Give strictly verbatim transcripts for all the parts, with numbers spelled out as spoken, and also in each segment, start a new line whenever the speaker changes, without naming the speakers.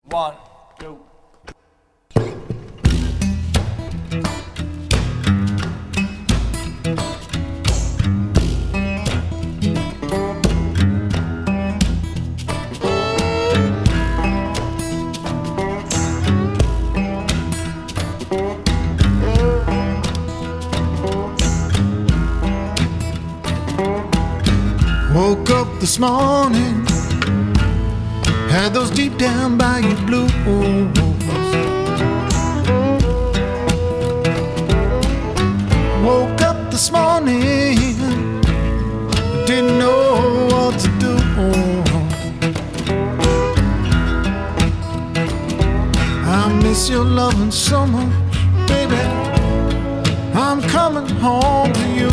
One, two.
Woke up this morning, had those deep down bayou blues. Woke up this morning, didn't know what to do. I miss your loving so much, baby. I'm coming home to you.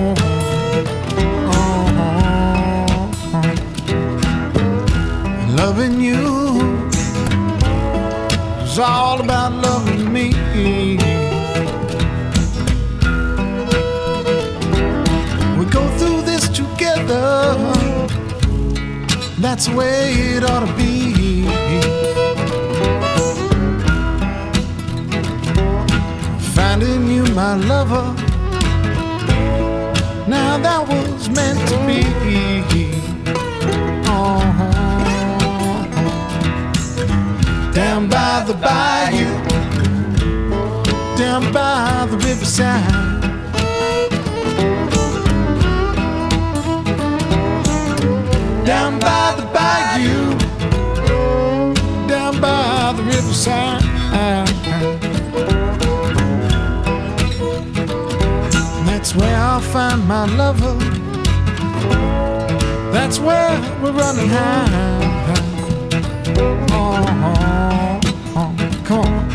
Loving you is all about loving me. We go through this together, that's the way it ought to be. Finding you my lover, now that was meant to be. Oh, down by the bayou, down by the riverside, down by the bayou, down by the riverside. That's where I'll find my lover, that's where we're running high. Oh, oh, oh, come on.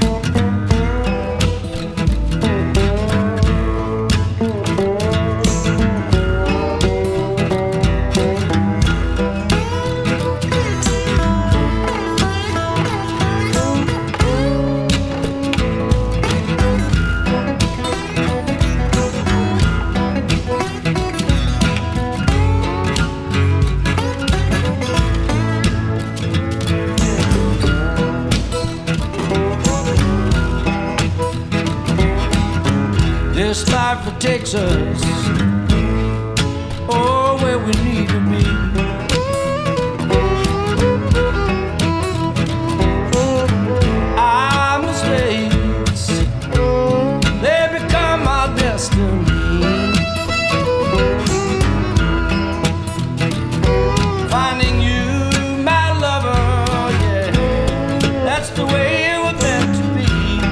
This life it takes us, oh, where we need to be. Our mistakes, they become our destiny. Finding you, my lover, yeah, that's the way it was meant to be.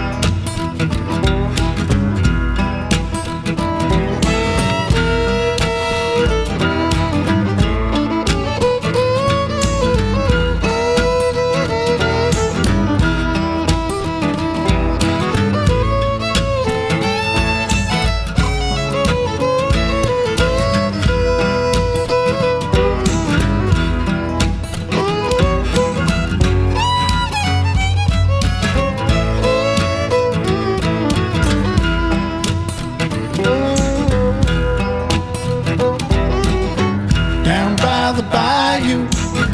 Down by the bayou,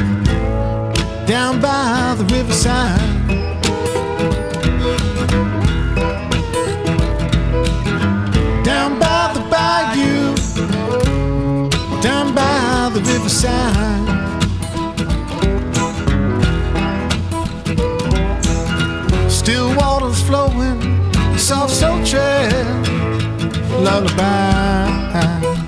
down by the riverside, down by the bayou, down by the riverside. Still waters flowing, soft sultry lullaby.